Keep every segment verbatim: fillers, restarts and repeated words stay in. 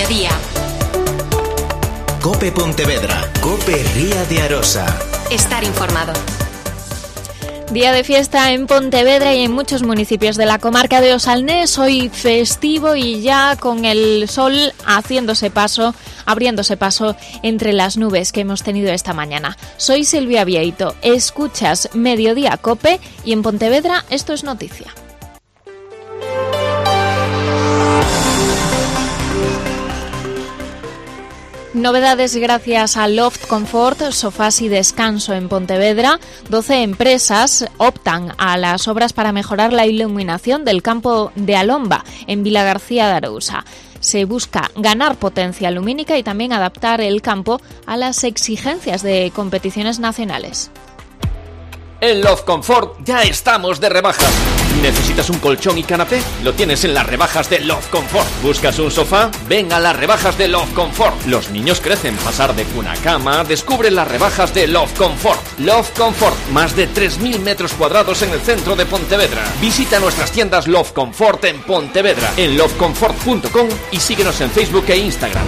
Mediodía. Cope Pontevedra, Cope Ría de Arosa. Estar informado. Día de fiesta en Pontevedra y en muchos municipios de la comarca de Osalnés, hoy festivo y ya con el sol haciéndose paso, abriéndose paso entre las nubes que hemos tenido esta mañana. Soy Silvia Vieito, escuchas Mediodía Cope y en Pontevedra esto es noticia. Novedades gracias a Loft Comfort, sofás y descanso en Pontevedra. doce empresas optan a las obras para mejorar la iluminación del campo de Alomba, en Vilagarcía de Arousa. Se busca ganar potencia lumínica y también adaptar el campo a las exigencias de competiciones nacionales. En Loft Comfort ya estamos de rebajas. ¿Necesitas un colchón y canapé? Lo tienes en las rebajas de Loft Comfort. ¿Buscas un sofá? Ven a las rebajas de Loft Comfort. Los niños crecen, pasar de cuna a cama. Descubre las rebajas de Loft Comfort. Loft Comfort, más de tres mil metros cuadrados en el centro de Pontevedra. Visita nuestras tiendas Loft Comfort en Pontevedra, en loft comfort punto com y síguenos en Facebook e Instagram.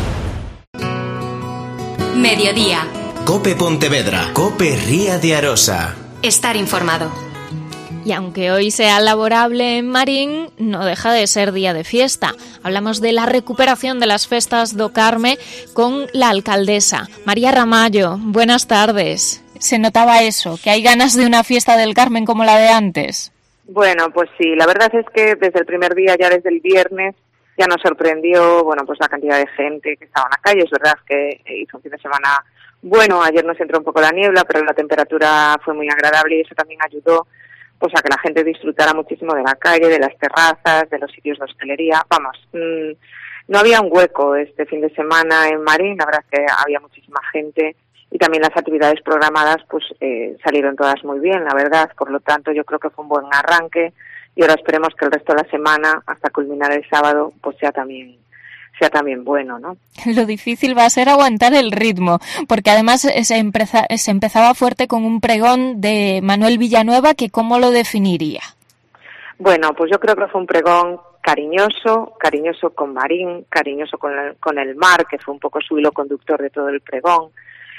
Mediodía. Cope Pontevedra, Cope Ría de Arosa. Estar informado. Y aunque hoy sea laborable en Marín, no deja de ser día de fiesta. Hablamos de la recuperación de las festas do Carme con la alcaldesa, María Ramallo. Buenas tardes. ¿Se notaba eso, que hay ganas de una fiesta del Carmen como la de antes? Bueno, pues sí, la verdad es que desde el primer día, ya desde el viernes, ya nos sorprendió, bueno, pues la cantidad de gente que estaba en la calle. Es verdad que hizo un fin de semana bueno, ayer nos entró un poco la niebla, pero la temperatura fue muy agradable y eso también ayudó pues a que la gente disfrutara muchísimo de la calle, de las terrazas, de los sitios de hostelería. Vamos, mmm, no había un hueco este fin de semana en Marín, la verdad es que había muchísima gente y también las actividades programadas pues eh, salieron todas muy bien, la verdad. Por lo tanto, yo creo que fue un buen arranque y ahora esperemos que el resto de la semana, hasta culminar el sábado, pues sea también sea también bueno, ¿no? Lo difícil va a ser aguantar el ritmo, porque además se, empeza, se empezaba fuerte con un pregón de Manuel Villanueva, que ¿cómo lo definiría? Bueno, pues yo creo que fue un pregón cariñoso, cariñoso con Marín, cariñoso con el, con el mar, que fue un poco su hilo conductor de todo el pregón,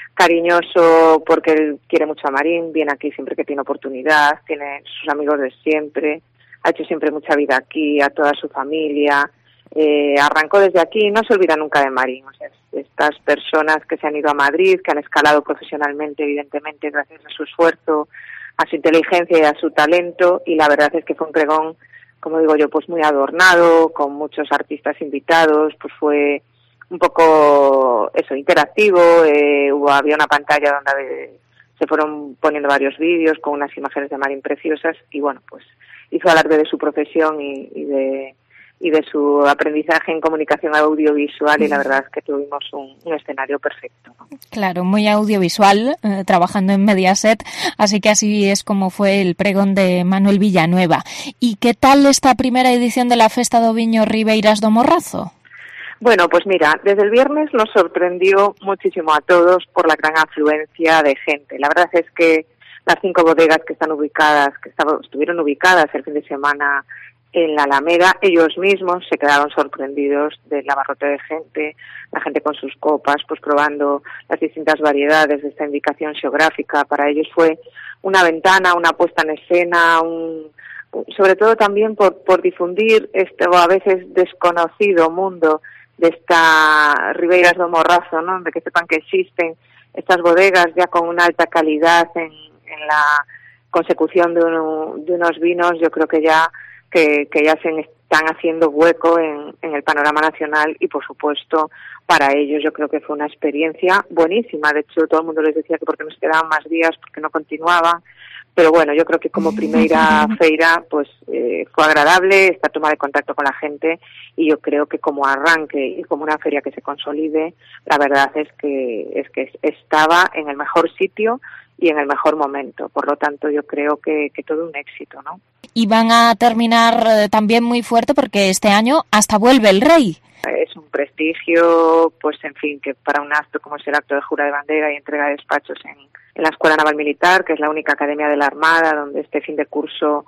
cariñoso porque él quiere mucho a Marín, viene aquí siempre que tiene oportunidad, tiene sus amigos de siempre, ha hecho siempre mucha vida aquí, a toda su familia. Eh, arrancó desde aquí, no se olvida nunca de Marín. O sea, estas personas que se han ido a Madrid, que han escalado profesionalmente, evidentemente, gracias a su esfuerzo, a su inteligencia y a su talento, y la verdad es que fue un pregón, como digo yo, pues muy adornado, con muchos artistas invitados, pues fue un poco eso, interactivo, eh, hubo, había una pantalla donde se fueron poniendo varios vídeos con unas imágenes de Marín preciosas, y bueno, pues hizo alarde de su profesión y, y de y de su aprendizaje en comunicación audiovisual y la verdad es que tuvimos un, un escenario perfecto, ¿no? Claro, muy audiovisual, eh, trabajando en Mediaset, así que así es como fue el pregón de Manuel Villanueva. ¿Y qué tal esta primera edición de la Festa do Viño Ribeiras do Morrazo? Bueno, pues mira, desde el viernes nos sorprendió muchísimo a todos por la gran afluencia de gente. La verdad es que las cinco bodegas que están ubicadas, que estaban, estuvieron ubicadas el fin de semana en la Alameda, ellos mismos se quedaron sorprendidos del abarrote de gente, la gente con sus copas, pues probando las distintas variedades de esta indicación geográfica. Para ellos fue una ventana, una puesta en escena, un, sobre todo también por, por difundir este a veces desconocido mundo de esta Ribeiras do Morrazo, ¿no? De que sepan que existen estas bodegas ya con una alta calidad en, en la consecución de, uno, de unos vinos. Yo creo que ya Que, que ya se están haciendo hueco en, en el panorama nacional y, por supuesto, para ellos yo creo que fue una experiencia buenísima. De hecho, todo el mundo les decía que porque no se quedaban más días, porque no continuaban. Pero bueno, yo creo que como primera feira pues eh, fue agradable esta toma de contacto con la gente y yo creo que como arranque y como una feria que se consolide, la verdad es que es que estaba en el mejor sitio y en el mejor momento. Por lo tanto, yo creo que, que todo un éxito, ¿no? Y van a terminar eh, también muy fuerte porque este año hasta vuelve el rey. Es un prestigio, pues en fin, que para un acto como es el acto de jura de bandera y entrega de despachos en, en la Escuela Naval Militar, que es la única academia de la Armada, donde este fin de curso,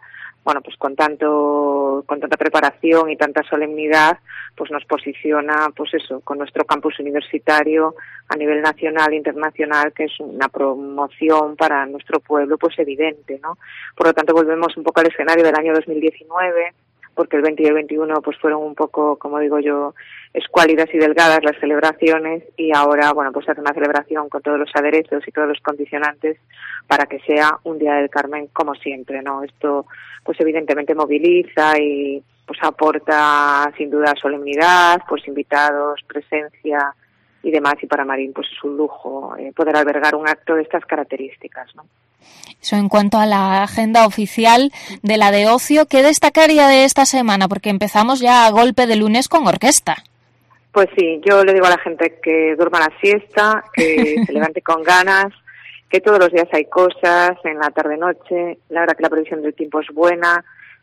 bueno, pues con tanto, con tanta preparación y tanta solemnidad, pues nos posiciona, pues eso, con nuestro campus universitario a nivel nacional e internacional, que es una promoción para nuestro pueblo, pues evidente, ¿no? Por lo tanto, volvemos un poco al escenario del año dos mil diecinueve, porque el veinte y el veintiuno pues fueron un poco, como digo yo, escuálidas y delgadas las celebraciones, y ahora, bueno, pues se hace una celebración con todos los aderezos y todos los condicionantes para que sea un Día del Carmen como siempre, ¿no? Esto, pues evidentemente moviliza y pues aporta sin duda solemnidad, pues invitados, presencia y demás, y para Marín pues es un lujo eh, poder albergar un acto de estas características, ¿no? Eso en cuanto a la agenda oficial de la de ocio, ¿qué destacaría de esta semana? Porque empezamos ya a golpe de lunes con orquesta. Pues sí, yo le digo a la gente que duerma la siesta, que se levante con ganas, que todos los días hay cosas, en la tarde-noche, la verdad que la previsión del tiempo es buena,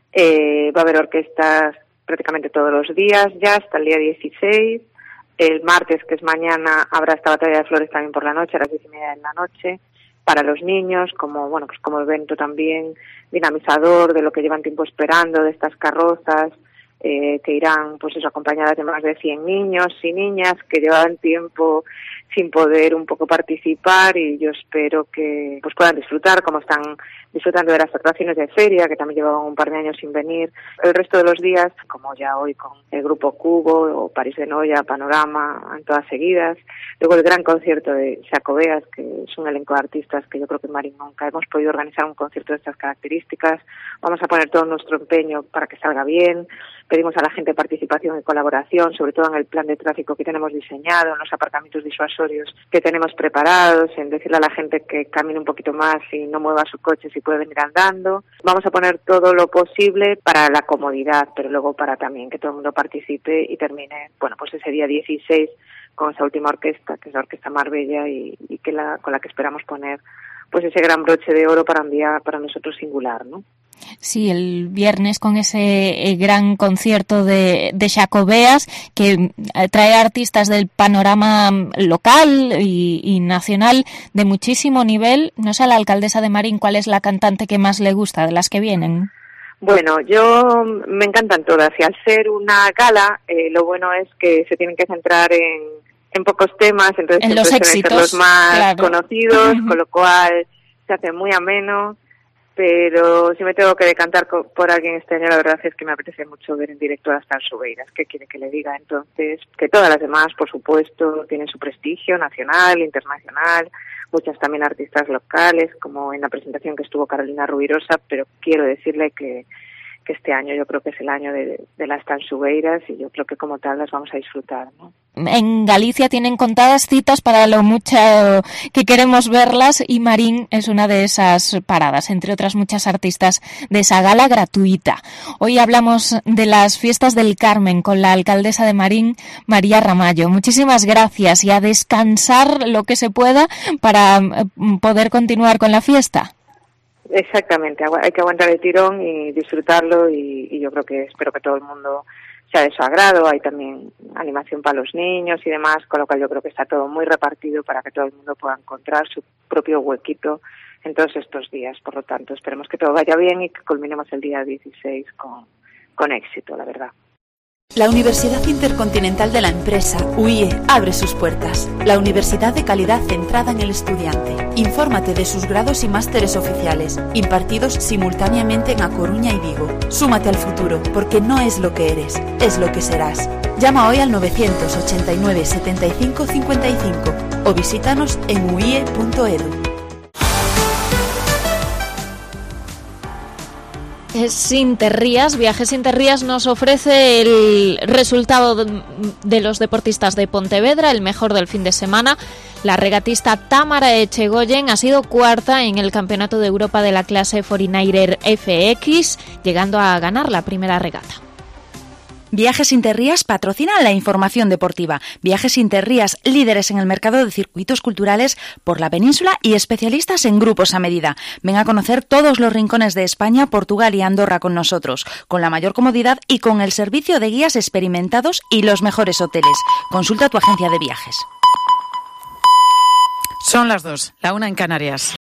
eh, va a haber orquestas prácticamente todos los días, ya hasta el día dieciséis, el martes, que es mañana, habrá esta batalla de flores también por la noche, a las diez y media de la noche, para los niños, como bueno, pues como evento también dinamizador de lo que llevan tiempo esperando, de estas carrozas, eh, que irán pues eso acompañadas de más de cien niños y niñas que llevaban tiempo sin poder un poco participar, y yo espero que pues puedan disfrutar como están disfrutando de las atracciones de feria, que también llevaban un par de años sin venir. El resto de los días, como ya hoy con el grupo Cubo o París de Noia, Panorama, en todas seguidas. Luego el gran concierto de Xacobeas, que es un elenco de artistas que yo creo que en Marín nunca hemos podido organizar un concierto de estas características. Vamos a poner todo nuestro empeño para que salga bien. Pedimos a la gente participación y colaboración, sobre todo en el plan de tráfico que tenemos diseñado, en los aparcamientos disuasorios que tenemos preparados, en decirle a la gente que camine un poquito más y no mueva su coche si puede venir andando. Vamos a poner todo lo posible para la comodidad, pero luego para también que todo el mundo participe y termine, bueno, pues ese día dieciséis con esa última orquesta, que es la Orquesta Marbella, y, y que la, con la que esperamos poner pues ese gran broche de oro para un día para nosotros singular, ¿no? Sí, el viernes con ese eh, gran concierto de, de Xacobeas, que eh, trae artistas del panorama local y, y nacional de muchísimo nivel. No sé a la alcaldesa de Marín cuál es la cantante que más le gusta de las que vienen. Bueno, yo me encantan todas, y al ser una gala, eh, lo bueno es que se tienen que centrar en, en pocos temas, entonces en los éxitos, ser los más claro. conocidos, con lo cual se hace muy ameno. Pero si me tengo que decantar por alguien este año, la verdad es que me apetece mucho ver en directo a las Tansugueiras. ¿Qué quiere que le diga? Entonces, que todas las demás, por supuesto, tienen su prestigio nacional, internacional, muchas también artistas locales, como en la presentación que estuvo Carolina Rubirosa, pero quiero decirle que, que este año yo creo que es el año de, de las Tansugueiras, y yo creo que como tal las vamos a disfrutar, ¿no? En Galicia tienen contadas citas para lo mucho que queremos verlas, y Marín es una de esas paradas, entre otras muchas artistas de esa gala gratuita. Hoy hablamos de las fiestas del Carmen con la alcaldesa de Marín, María Ramallo. Muchísimas gracias, y a descansar lo que se pueda para poder continuar con la fiesta. Exactamente, hay que aguantar el tirón y disfrutarlo, y, y yo creo que espero que todo el mundo sea de su agrado. Hay también animación para los niños y demás, con lo cual yo creo que está todo muy repartido para que todo el mundo pueda encontrar su propio huequito en todos estos días. Por lo tanto, esperemos que todo vaya bien y que culminemos el día dieciséis con, con éxito, la verdad. La Universidad Intercontinental de la Empresa, U I E, abre sus puertas. La universidad de calidad centrada en el estudiante. Infórmate de sus grados y másteres oficiales, impartidos simultáneamente en A Coruña y Vigo. Súmate al futuro, porque no es lo que eres, es lo que serás. Llama hoy al novecientos ochenta y nueve setenta y cinco cincuenta y cinco o visítanos en u i e punto e d u. Sin Te Rías, Viajes Sin Te Rías nos ofrece el resultado de, de los deportistas de Pontevedra, el mejor del fin de semana. La regatista Tamara Echegoyen ha sido cuarta en el Campeonato de Europa de la clase Foreigner F X, llegando a ganar la primera regata. Viajes Sin Te Rías patrocina la información deportiva. Viajes Sin Te Rías, líderes en el mercado de circuitos culturales por la península y especialistas en grupos a medida. Ven a conocer todos los rincones de España, Portugal y Andorra con nosotros, con la mayor comodidad y con el servicio de guías experimentados y los mejores hoteles. Consulta tu agencia de viajes. Son las dos, la una en Canarias.